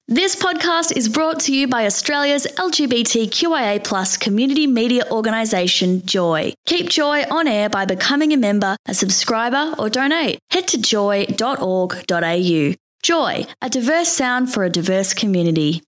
This podcast is brought to you by Australia's LGBTQIA+ community media organisation, Joy. Keep Joy on air by becoming a member, a subscriber or donate. Head to joy.org.au. Joy, a diverse sound for a diverse community.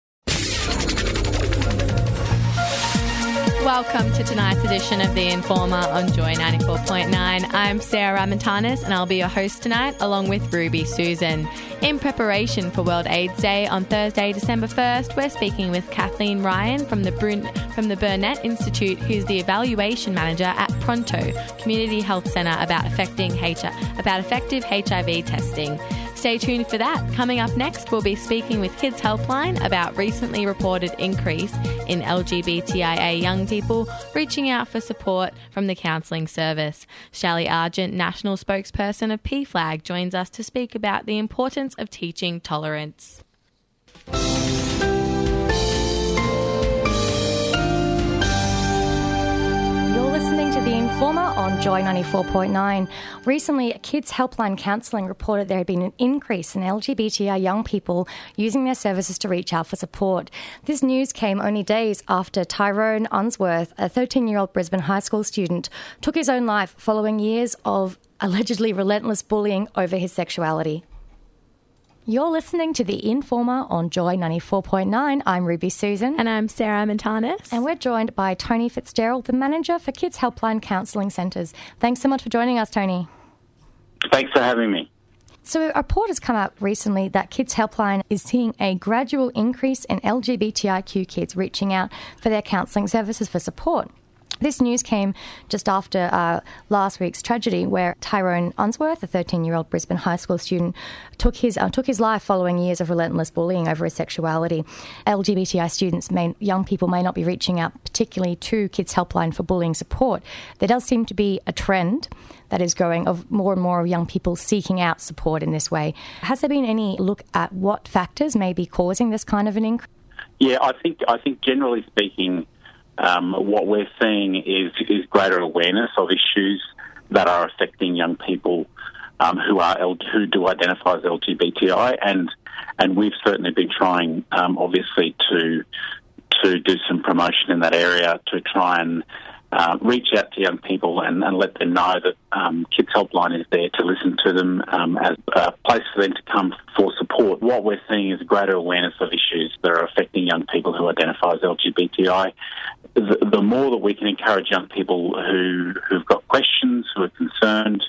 Welcome to tonight's edition of The Informer on Joy 94.9. I'm Sarah Ramantanis and I'll be your host tonight along with Ruby Susan. In preparation for World AIDS Day on Thursday, December 1st, we're speaking with Kathleen Ryan from the Burnett Institute, who's the evaluation manager at Pronto Community Health Centre about effective HIV testing. Stay tuned for that. Coming up next, we'll be speaking with Kids Helpline about recently reported increase in LGBTIA young people reaching out for support from the counselling service. Shally Argent, National Spokesperson of PFLAG, joins us to speak about the importance of teaching tolerance. Listening to The Informer on Joy 94.9. Recently, Kids Helpline Counselling reported there had been an increase in LGBTI young people using their services to reach out for support. This news came only days after Tyrone Unsworth, a 13-year-old Brisbane high school student, took his own life following years of allegedly relentless bullying over his sexuality. You're listening to The Informer on Joy 94.9. I'm Ruby Susan. And I'm Sarah Montanis. And we're joined by Tony Fitzgerald, the manager for Kids Helpline Counselling Centres. Thanks so much for joining us, Tony. Thanks for having me. So a report has come out recently that Kids Helpline is seeing a gradual increase in LGBTIQ kids reaching out for their counselling services for support. This news came just after last week's tragedy where Tyrone Unsworth, a 13-year-old Brisbane high school student, took his life following years of relentless bullying over his sexuality. LGBTI young people may not be reaching out particularly to Kids Helpline for bullying support. There does seem to be a trend that is growing of more and more young people seeking out support in this way. Has there been any look at what factors may be causing this kind of an increase? Yeah, I think generally speaking, what we're seeing is greater awareness of issues that are affecting young people who do identify as LGBTI, and we've certainly been trying, obviously, to do some promotion in that area to try and reach out to young people and let them know that Kids Helpline is there to listen to them as a place for them to come for support. What we're seeing is greater awareness of issues that are affecting young people who identify as LGBTI. The more that we can encourage young people who've got questions, who are concerned,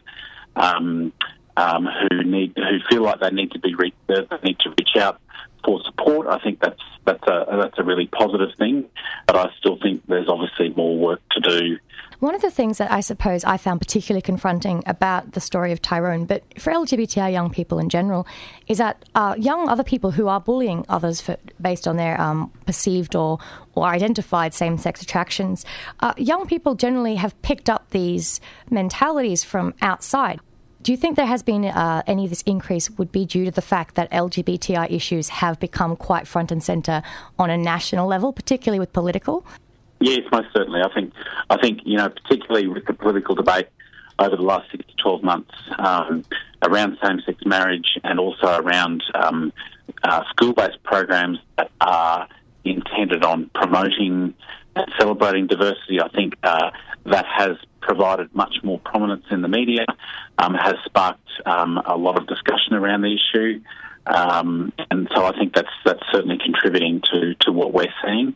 who feel like they need to reach out for support, I think that's a really positive thing. But I still think there's obviously more work to do. One of the things that I suppose I found particularly confronting about the story of Tyrone, but for LGBTI young people in general, is that young other people who are bullying others based on their perceived or identified same-sex attractions, young people generally have picked up these mentalities from outside. Do you think there has been any of this increase would be due to the fact that LGBTI issues have become quite front and centre on a national level, particularly with political? Yes, most certainly. I think particularly with the political debate over the last 6 to 12 months around same-sex marriage and also around school-based programs that are intended on promoting and celebrating diversity, I think that has provided much more prominence in the media, has sparked a lot of discussion around the issue, and so I think that's certainly contributing to what we're seeing.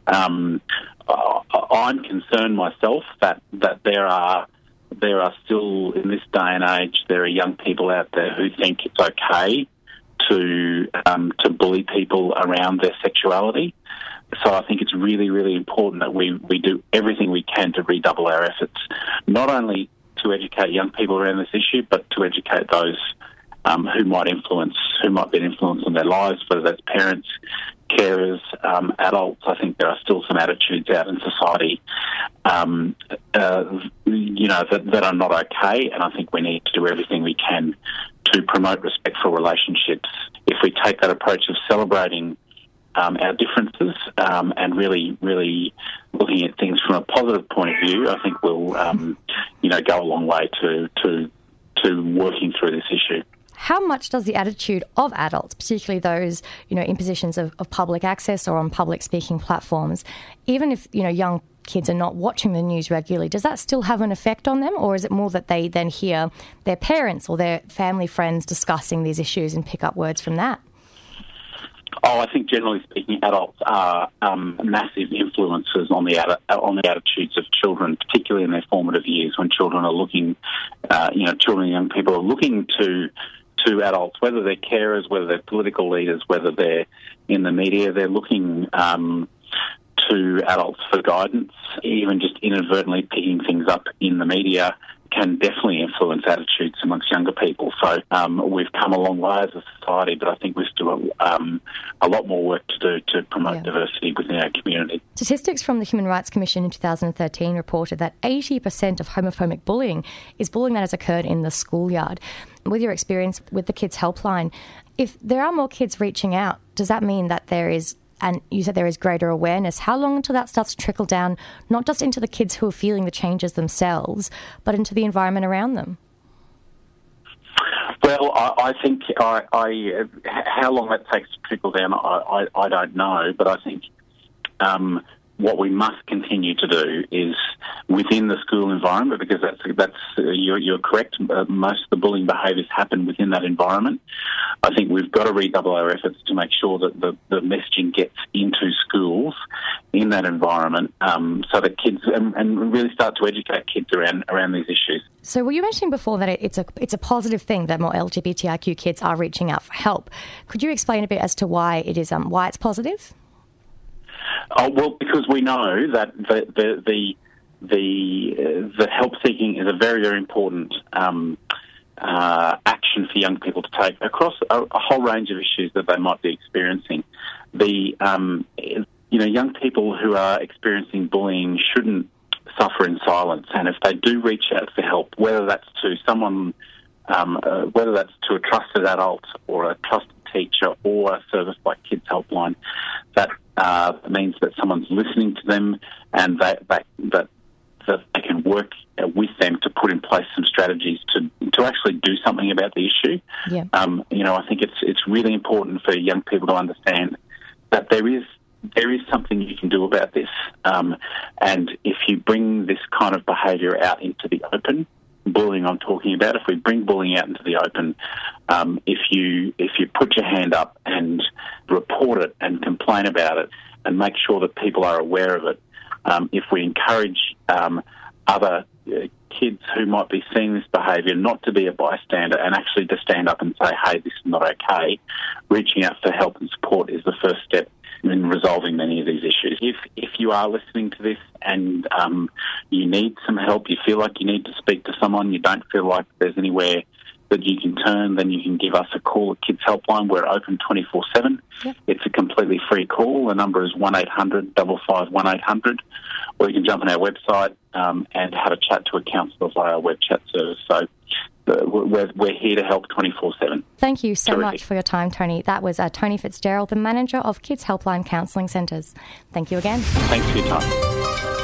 I'm concerned myself that there are still, in this day and age, there are young people out there who think it's okay to bully people around their sexuality. So I think it's really, really important that we do everything we can to redouble our efforts, not only to educate young people around this issue, but to educate those who might be an influence on their lives, whether that's parents, carers, adults. I think there are still some attitudes out in society, that are not okay, and I think we need to do everything we can to promote respectful relationships. If we take that approach of celebrating our differences and really, really looking at things from a positive point of view, I think we'll, go a long way to working through this issue. how much does the attitude of adults, particularly those, in positions of public access or on public speaking platforms, even if, young kids are not watching the news regularly, does that still have an effect on them? Or is it more that they then hear their parents or their family friends discussing these issues and pick up words from that? Oh, I think generally speaking, adults are massive influences on the attitudes of children, particularly in their formative years when children are looking, children and young people are looking to adults, whether they're carers, whether they're political leaders, whether they're in the media, they're looking to adults for guidance. Even just inadvertently picking things up in the media can definitely influence attitudes amongst younger people. So we've come a long way as a society, but I think we've still a lot more work to do to promote diversity within our community. Statistics from the Human Rights Commission in 2013 reported that 80% of homophobic bullying is bullying that has occurred in the schoolyard. With your experience with the Kids Helpline, if there are more kids reaching out, does that mean that there is, and you said there is greater awareness, how long until that starts to trickle down, not just into the kids who are feeling the changes themselves, but into the environment around them? Well, I think how long that takes to trickle down, I don't know, but I think what we must continue to do is within the school environment, because that's you're correct. Most of the bullying behaviours happen within that environment. I think we've got to redouble our efforts to make sure that the messaging gets into schools in that environment, so that kids and really start to educate kids around these issues. So, were you mentioning before that it's a positive thing that more LGBTIQ kids are reaching out for help? Could you explain a bit as to why it is why it's positive? Oh, well, because we know that the help seeking is a very, very important action for young people to take across a whole range of issues that they might be experiencing. Young people who are experiencing bullying shouldn't suffer in silence, and if they do reach out for help, whether that's to someone, whether that's to a trusted adult or a trusted teacher or a service like Kids Helpline, that means that someone's listening to them and that they can work with them to put in place some strategies to actually do something about the issue. Yeah. I think it's really important for young people to understand that there is something you can do about this. And if you bring this kind of behaviour out into the open, bullying I'm talking about, if we bring bullying out into the open, if you put your hand up and report it and complain about it and make sure that people are aware of it, if we encourage other kids who might be seeing this behaviour not to be a bystander and actually to stand up and say, hey, this is not okay, reaching out for help and support is the first step in resolving many of these issues. If you are listening to this and you need some help, you feel like you need to speak to someone, you don't feel like there's anywhere that you can turn, then you can give us a call at Kids Helpline. We're open 24/7. Yep. It's a completely free call. The number is 1800 551 1800, or you can jump on our website and have a chat to a counsellor via our web chat service. So we're here to help 24/7. Thank you so much for your time, Tony. That was Tony Fitzgerald, the manager of Kids Helpline Counselling Centres. Thank you again. Thanks for your time.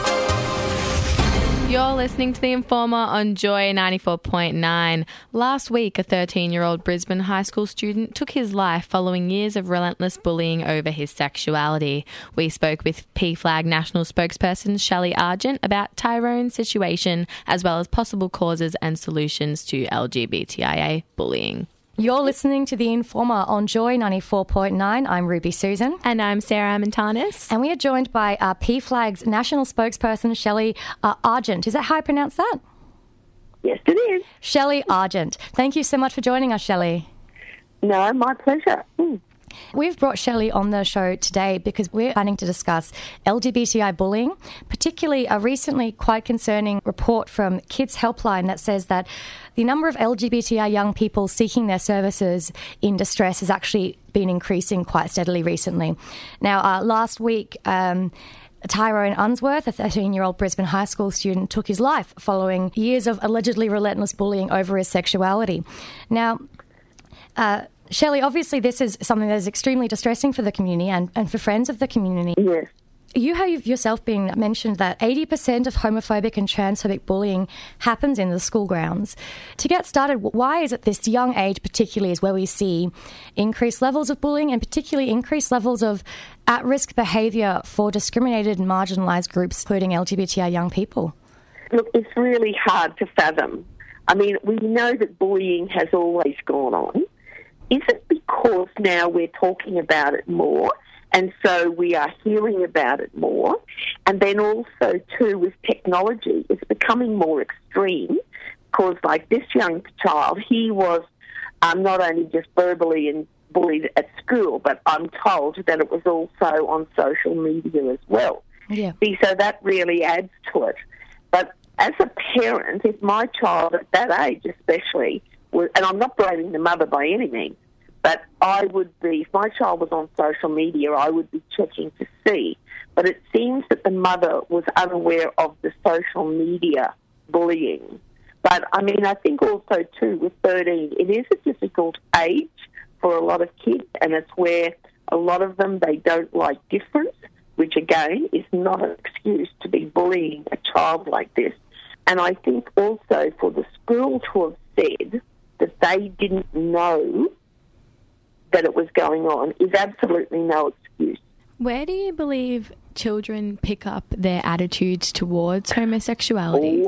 You're listening to The Informer on Joy 94.9. Last week, a 13-year-old Brisbane high school student took his life following years of relentless bullying over his sexuality. We spoke with PFLAG National spokesperson Shelley Argent about Tyrone's situation, as well as possible causes and solutions to LGBTIA bullying. You're listening to The Informer on Joy 94.9. I'm Ruby Susan. And I'm Sarah Amantanis. And we are joined by PFLAG's national spokesperson, Shelley Argent. Is that how I pronounce that? Yes, it is. Shelley Argent. Thank you so much for joining us, Shelley. No, my pleasure. We've brought Shelley on the show today because we're planning to discuss LGBTI bullying, particularly a recently quite concerning report from Kids Helpline that says that the number of LGBTI young people seeking their services in distress has actually been increasing quite steadily recently. Now, last week, Tyrone Unsworth, a 13-year-old Brisbane high school student, took his life following years of allegedly relentless bullying over his sexuality. Now, Shelley, obviously this is something that is extremely distressing for the community and for friends of the community. Yes. You have yourself been mentioned that 80% of homophobic and transphobic bullying happens in the school grounds. To get started, why is it this young age particularly is where we see increased levels of bullying and particularly increased levels of at-risk behaviour for discriminated and marginalised groups, including LGBTI young people? Look, it's really hard to fathom. I mean, we know that bullying has always gone on. Is it because now we're talking about it more and so we are hearing about it more? And then also, too, with technology, it's becoming more extreme because, like this young child, he was not only just verbally and bullied at school, but I'm told that it was also on social media as well. Yeah. See, so that really adds to it. But as a parent, if my child at that age especially, and I'm not blaming the mother by any means, but I would be, if my child was on social media, I would be checking to see. But it seems that the mother was unaware of the social media bullying. But, I mean, I think also, too, with 13, it is a difficult age for a lot of kids, and it's where a lot of them, they don't like difference, which, again, is not an excuse to be bullying a child like this. And I think also for the school to have said that they didn't know that it was going on is absolutely no excuse. Where do you believe children pick up their attitudes towards homosexuality?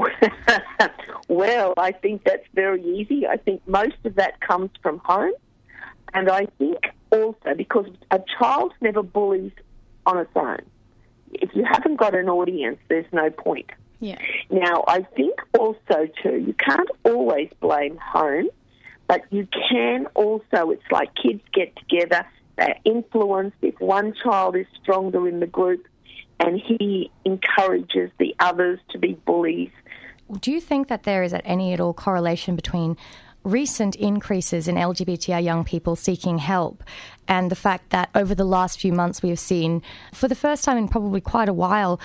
Well, I think that's very easy. I think most of that comes from home. And I think also because a child never bullies on its own. If you haven't got an audience, there's no point. Yeah. Now, I think also, too, you can't always blame home, but you can also, it's like kids get together, they're influenced. If one child is stronger in the group and he encourages the others to be bullies. Do you think that there is any at all correlation between recent increases in LGBTI young people seeking help and the fact that over the last few months we have seen, for the first time in probably quite a while,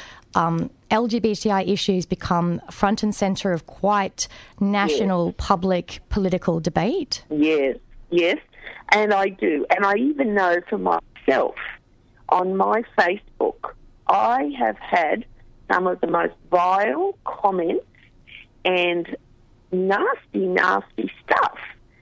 LGBTI issues become front and centre of quite national public political debate? Yes, and I do. And I even know for myself, on my Facebook, I have had some of the most vile comments and nasty stuff.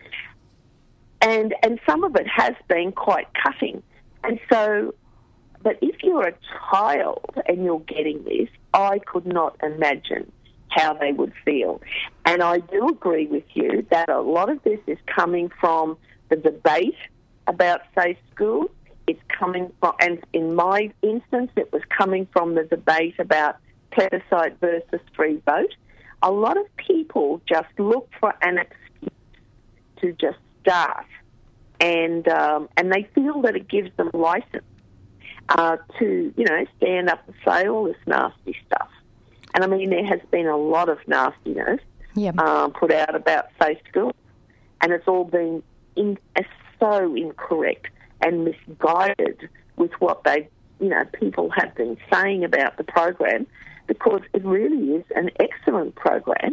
And some of it has been quite cutting. And so, but if you're a child and you're getting this, I could not imagine how they would feel. And I do agree with you that a lot of this is coming from the debate about safe schools. It's coming from, and in my instance, it was coming from the debate about plebiscite versus free vote. A lot of people just look for an excuse to just start, and they feel that it gives them license to, stand up and say all this nasty stuff. And I mean, there has been a lot of nastiness put out about safe schools, and it's all been so incorrect and misguided with what people have been saying about the program, because it really is an excellent program.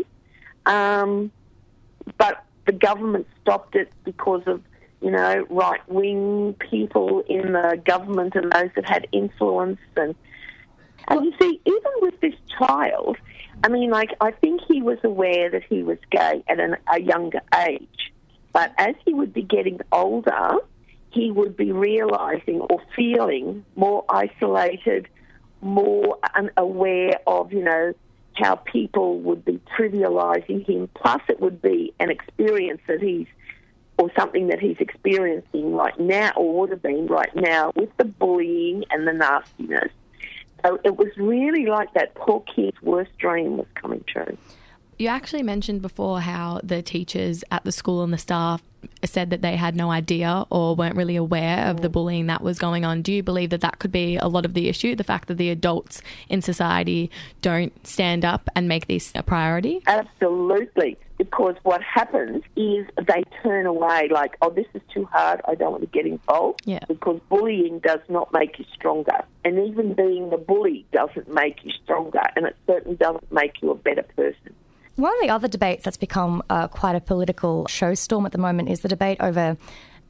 But the government stopped it because of, right-wing people in the government and those that had influence. And you see, even with this child, I mean, I think he was aware that he was gay at a younger age. But as he would be getting older, he would be realising or feeling more isolated, more unaware of, how people would be trivialising him. Plus, it would be an experience or something that he's experiencing right now, or would have been right now, with the bullying and the nastiness. So it was really like that poor kid's worst dream was coming true. You actually mentioned before how the teachers at the school and the staff said that they had no idea or weren't really aware of the bullying that was going on. Do you believe that could be a lot of the issue, the fact that the adults in society don't stand up and make this a priority? Absolutely, because what happens is they turn away like, oh, this is too hard, I don't want to get involved, because bullying does not make you stronger. And even being the bully doesn't make you stronger, and it certainly doesn't make you a better person. One of the other debates that's become quite a political showstorm at the moment is the debate over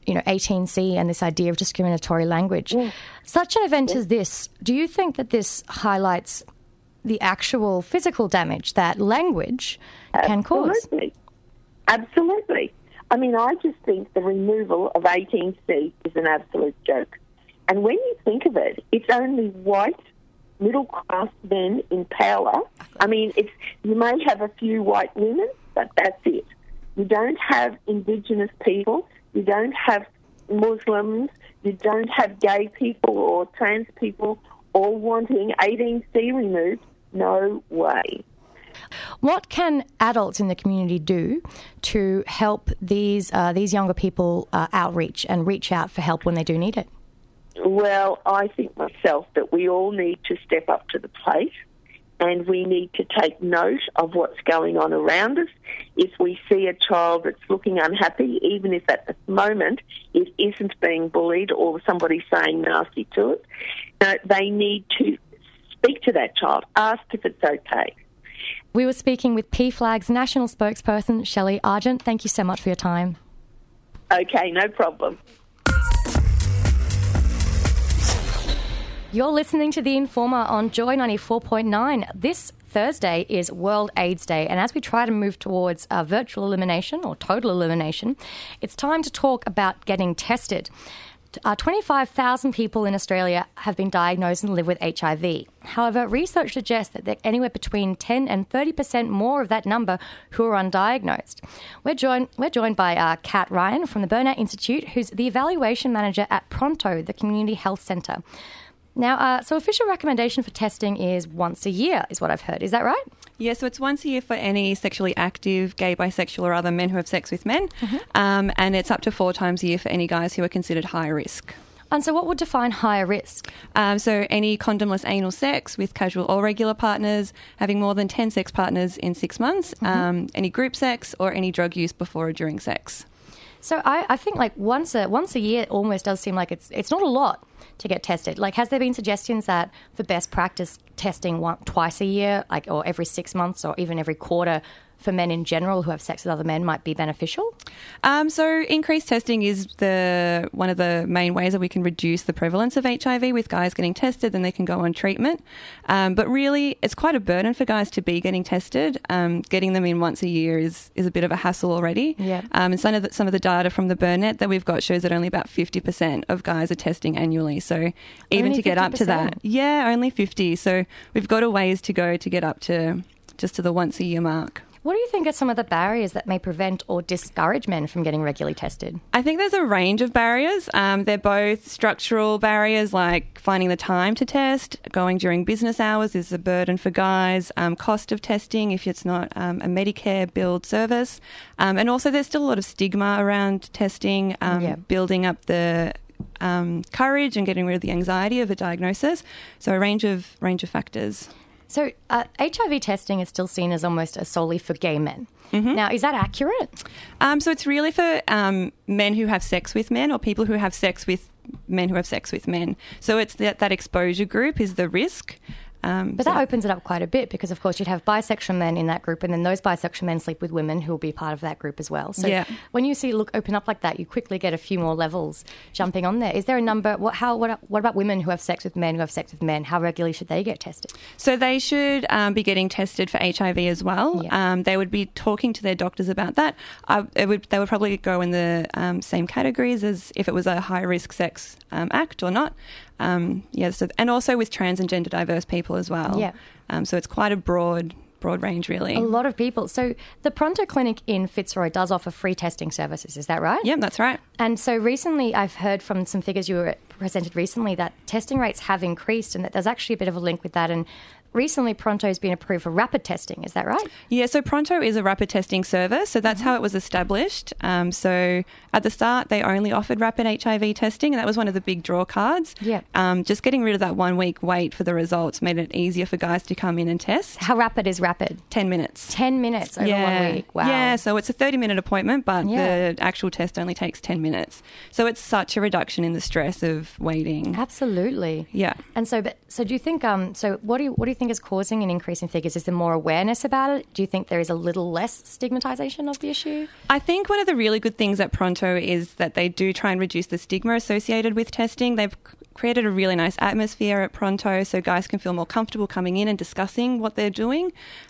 18C and this idea of discriminatory language. Such an event as this, do you think that this highlights the actual physical damage that language can cause? Absolutely. I mean, I just think the removal of 18C is an absolute joke. And when you think of it, it's only white, middle-class men in power. I mean, you may have a few white women, but that's it. You don't have Indigenous people. You don't have Muslims. You don't have gay people or trans people all wanting 18C removed. No way. What can adults in the community do to help these younger people outreach and reach out for help when they do need it? Well, I think myself that we all need to step up to the plate and we need to take note of what's going on around us. If we see a child that's looking unhappy, even if at the moment it isn't being bullied or somebody saying nasty to it, they need to speak to that child, ask if it's okay. We were speaking with PFLAG's national spokesperson, Shelley Argent. Thank you so much for your time. Okay, no problem. You're listening to The Informer on Joy 94.9. This Thursday is World AIDS Day, and as we try to move towards virtual elimination or total elimination, it's time to talk about getting tested. 25,000 people in Australia have been diagnosed and live with HIV. However, research suggests that there are anywhere between 10 and 30% more of that number who are undiagnosed. We're joined by Kat Ryan from the Burnout Institute, who's the evaluation manager at Pronto, the Community Health Centre. Now, so official recommendation for testing is once a year, is what I've heard. Is that right? Yeah, so it's once a year for any sexually active, gay, bisexual or other men who have sex with men. And it's up to 4 times a year for any guys who are considered high risk. And so what would define higher risk? So any condomless anal sex with casual or regular partners, having more than 10 sex partners in 6 months, any group sex or any drug use before or during sex. So I think like once a year almost does seem like it's not a lot to get tested. Like, has there been suggestions that for best practice testing twice a year, like, or every 6 months or even every quarter for men in general who have sex with other men might be beneficial? So increased testing is one of the main ways that we can reduce the prevalence of HIV with guys getting tested, then they can go on treatment. But really, it's quite a burden for guys to be getting tested. Getting them in once a year is a bit of a hassle already. Yeah. And some of the data from the Burnet that we've got shows that only about 50% of guys are testing annually. So even only to get 50%? up to that, only 50. So we've got a ways to go to get up to just to the once a year mark. What do you think are some of the barriers that may prevent or discourage men from getting regularly tested? I think there's a range of barriers. They're both structural barriers, like finding the time to test. Going during business hours is a burden for guys. Cost of testing if it's not a Medicare billed service. And also there's still a lot of stigma around testing, building up the courage and getting rid of the anxiety of a diagnosis. So a range of factors. So HIV testing is still seen as almost solely for gay men. Now, is that accurate? So it's really for men who have sex with men or people who have sex with men who have sex with men. So it's that exposure group is the risk. But that opens it up quite a bit because, of course, you'd have bisexual men in that group and then those bisexual men sleep with women who will be part of that group as well. So when you see open up like that, you quickly get a few more levels jumping on there. Is there a number? What about women who have sex with men who have sex with men? How regularly should they get tested? So they should be getting tested for HIV as well. Yeah. They would be talking to their doctors about that. They would probably go in the same categories as if it was a high-risk sex act or not. And also with trans and gender diverse people as well. Yeah. So it's quite a broad range, really. A lot of people. So the Pronto Clinic in Fitzroy does offer free testing services. Is that right? Yeah, that's right. And so recently I've heard from some figures you were presented recently that testing rates have increased and that there's actually a bit of a link with that. And recently Pronto's been approved for rapid testing. Is that right? Yeah, so Pronto is a rapid testing service. So that's how it was established. So at the start, they only offered rapid HIV testing, and that was one of the big draw cards. Yeah. Just getting rid of that 1 week wait for the results made it easier for guys to come in and test. How rapid is rapid? 10 minutes. 10 minutes over 1 week. Wow. Yeah, so it's a 30-minute appointment, but the actual test only takes 10 minutes. So it's such a reduction in the stress of waiting. Absolutely. Yeah. And so do you think? So what do you think is causing an increase in figures? Is there more awareness about it? Do you think there is a little less stigmatisation of the issue? I think one of the really good things at Pronto is that they do try and reduce the stigma associated with testing. They've created a really nice atmosphere at Pronto so guys can feel more comfortable coming in and discussing what they're doing.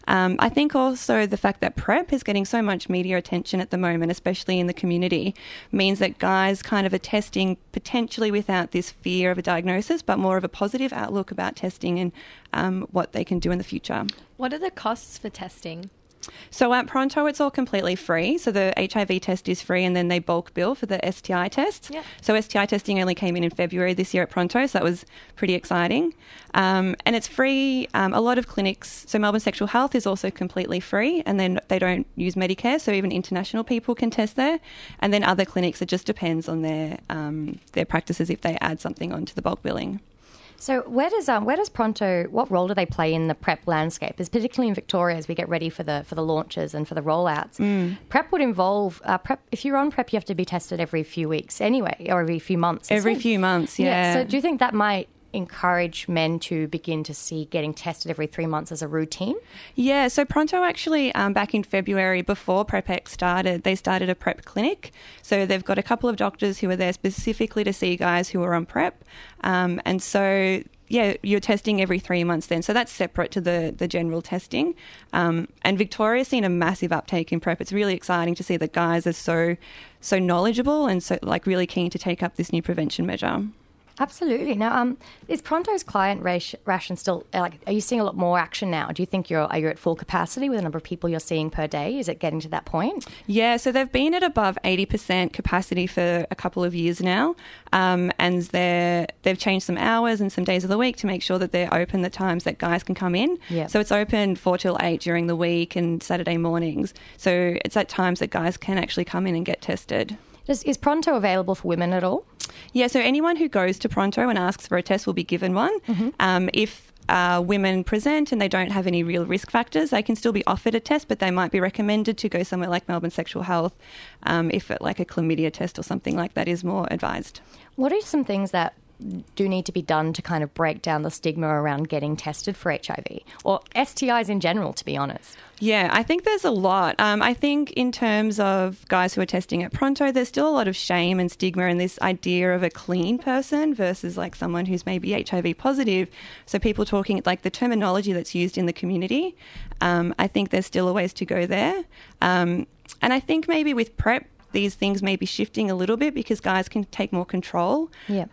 I think also the fact that PrEP is getting so much media attention at the moment, especially in the community, means that guys kind of are testing potentially without this fear of a diagnosis, but more of a positive outlook about testing and what they can do in the future. What are the costs for testing? So at Pronto, it's all completely free. So the HIV test is free, and then they bulk bill for the STI tests. Yeah. So STI testing only came in February this year at Pronto, so that was pretty exciting. And it's free. A lot of clinics, so Melbourne Sexual Health is also completely free, and then they don't use Medicare, so even international people can test there. And then other clinics, it just depends on their practices if they add something onto the bulk billing. So where does Pronto, what role do they play in the PrEP landscape? Is particularly in Victoria as we get ready for the launches and for the rollouts. PrEP would involve PrEP. If you're on PrEP, you have to be tested every few weeks anyway, or every few months. Every few months, yeah. So do you think that might encourage men to begin to see getting tested every 3 months as a routine? Yeah, so Pronto actually, back in February, before PrEPX started, they started a PrEP clinic. So they've got a couple of doctors who are there specifically to see guys who are on PrEP. And so, yeah, you're testing every 3 months then. So that's separate to the general testing. And Victoria's seen a massive uptake in PrEP. It's really exciting to see that guys are so knowledgeable and so really keen to take up this new prevention measure. Absolutely. Now, is Pronto's client ration still, are you seeing a lot more action now? Do you think are you at full capacity with the number of people you're seeing per day? Is it getting to that point? Yeah, so they've been at above 80% capacity for a couple of years now, and they've changed some hours and some days of the week to make sure that they're open the times that guys can come in. Yep. So it's open 4 till 8 during the week and Saturday mornings. So it's at times that guys can actually come in and get tested. Is Pronto available for women at all? Yeah, so anyone who goes to Pronto and asks for a test will be given one. Mm-hmm. If women present and they don't have any real risk factors, they can still be offered a test, but they might be recommended to go somewhere like Melbourne Sexual Health if a chlamydia test or something like that is more advised. What are some things that do need to be done to kind of break down the stigma around getting tested for HIV or STIs in general, to be honest? Yeah, I think there's a lot. I think in terms of guys who are testing at Pronto, there's still a lot of shame and stigma and this idea of a clean person versus someone who's maybe HIV positive. So people talking the terminology that's used in the community, I think there's still a ways to go there. And I think maybe with PrEP, these things may be shifting a little bit because guys can take more control. Yeah.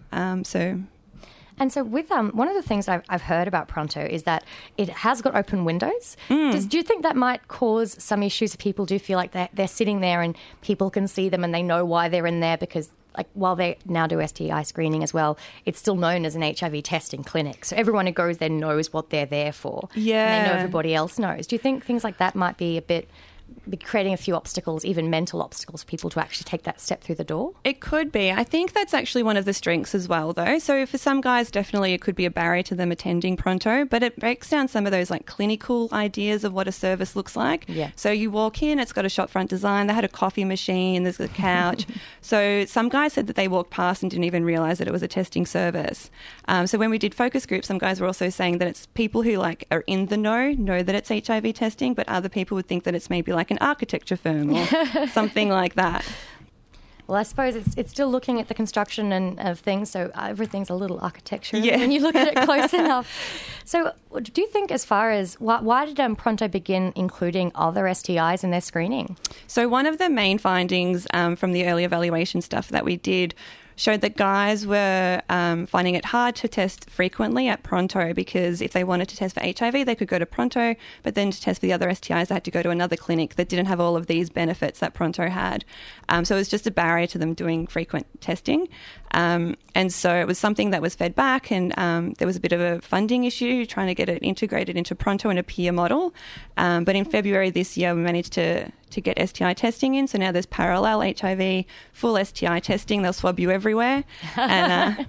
And so with one of the things I've heard about Pronto is that it has got open windows. Do you think that might cause some issues if people do feel like they're sitting there and people can see them and they know why they're in there? Because while they now do STI screening as well, it's still known as an HIV testing clinic. So everyone who goes there knows what they're there for. Yeah. And they know everybody else knows. Do you think things like that might be creating a few obstacles, even mental obstacles for people to actually take that step through the door? It could be. I think that's actually one of the strengths as well, though. So for some guys, definitely it could be a barrier to them attending Pronto, but it breaks down some of those clinical ideas of what a service looks like. Yeah. So you walk in, it's got a shopfront design, they had a coffee machine, there's a couch. So some guys said that they walked past and didn't even realise that it was a testing service. So when we did focus groups, some guys were also saying that it's people who are in the know that it's HIV testing, but other people would think that it's maybe an architecture firm or something like that. Well, I suppose it's still looking at the construction and of things, so everything's a little architecture yeah. when you look at it close enough. So do you think as far as why did Pronto begin including other STIs in their screening? So one of the main findings from the early evaluation stuff that we did showed that guys were finding it hard to test frequently at Pronto because if they wanted to test for HIV, they could go to Pronto, but then to test for the other STIs, they had to go to another clinic that didn't have all of these benefits that Pronto had. So it was just a barrier to them doing frequent testing. And so it was something that was fed back, and there was a bit of a funding issue trying to get it integrated into Pronto in a peer model. But in February this year, we managed to get STI testing in. So now there's parallel HIV, full STI testing. They'll swab you everywhere. And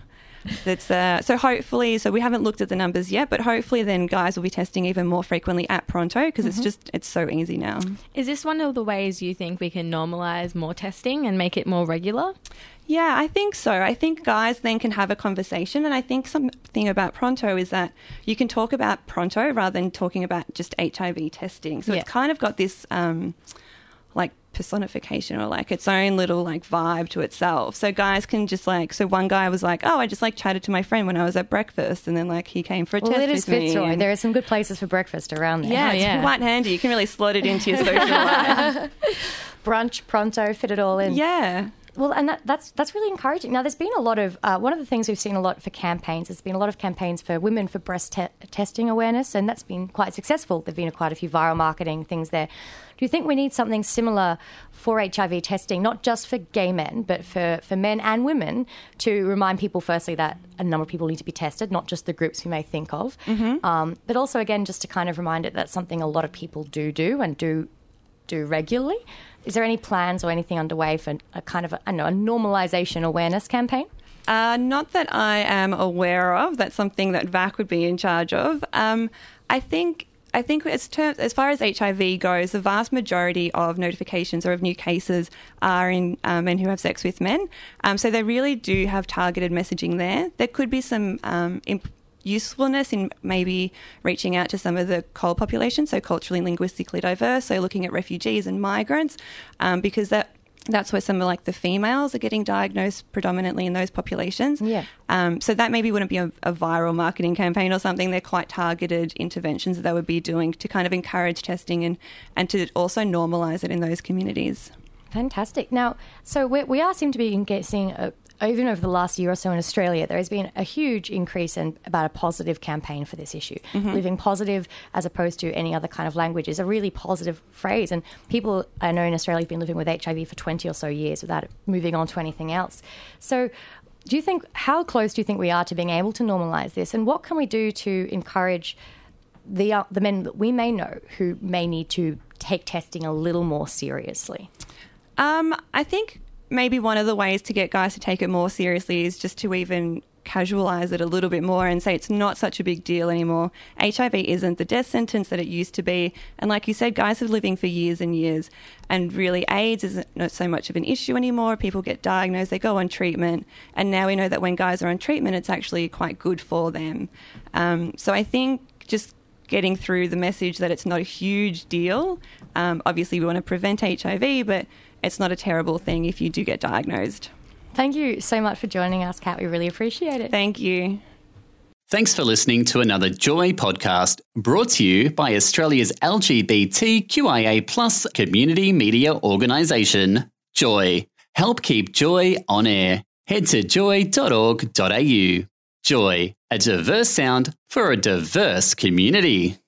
So hopefully, so we haven't looked at the numbers yet, but hopefully then guys will be testing even more frequently at Pronto because it's so easy now. Is this one of the ways you think we can normalise more testing and make it more regular? Yeah, I think so. I think guys then can have a conversation, and I think something about Pronto is that you can talk about Pronto rather than talking about just HIV testing. So it's kind of got this like personification or like its own little like vibe to itself. So guys can just like, so one guy was like, oh, I just like chatted to my friend when I was at breakfast, and then like he came for a test it is with me. Fitzroy. There are some good places for breakfast around there. Yeah, it's quite handy. You can really slot it into your social life. Brunch, Pronto, fit it all in. Yeah. Well, and that's really encouraging. Now, there's been a lot of, one of the things we've seen a lot for campaigns, there's been a lot of campaigns for women for breast testing awareness, and that's been quite successful. There have been quite a few viral marketing things there. Do you think we need something similar for HIV testing, not just for gay men, but for men and women, to remind people, firstly, that a number of people need to be tested, not just the groups we may think of, but also, again, just to kind of remind it that's something a lot of people do and do regularly? Is there any plans or anything underway for a kind of a normalisation awareness campaign? Not that I am aware of. That's something that VAC would be in charge of. I think as far as HIV goes, the vast majority of notifications or of new cases are in men who have sex with men. So they really do have targeted messaging there. There could be some usefulness in maybe reaching out to some of the COL population, so culturally and linguistically diverse, so looking at refugees and migrants, because that's where some of like the females are getting diagnosed predominantly in those populations. Yeah. So that maybe wouldn't be a viral marketing campaign or something. They're quite targeted interventions that they would be doing to kind of encourage testing and to also normalise it in those communities. Fantastic. Now, so we are seem to be seeing even over the last year or so in Australia, there has been a huge increase in about a positive campaign for this issue. Living positive as opposed to any other kind of language is a really positive phrase. And people, I know in Australia, have been living with HIV for 20 or so years without moving on to anything else. So do you think, how close do you think we are to being able to normalise this? And what can we do to encourage the men that we may know who may need to take testing a little more seriously? I think maybe one of the ways to get guys to take it more seriously is just to even casualise it a little bit more and say it's not such a big deal anymore. HIV isn't the death sentence that it used to be. And like you said, guys are living for years and years. And really, AIDS isn't not so much of an issue anymore. People get diagnosed, they go on treatment. And now we know that when guys are on treatment, it's actually quite good for them. So I think just getting through the message that it's not a huge deal. Obviously, we want to prevent HIV, but it's not a terrible thing if you do get diagnosed. Thank you so much for joining us, Kat. We really appreciate it. Thank you. Thanks for listening to another Joy podcast brought to you by Australia's LGBTQIA+ community media organisation, Joy. Help keep Joy on air. Head to joy.org.au. Joy, a diverse sound for a diverse community.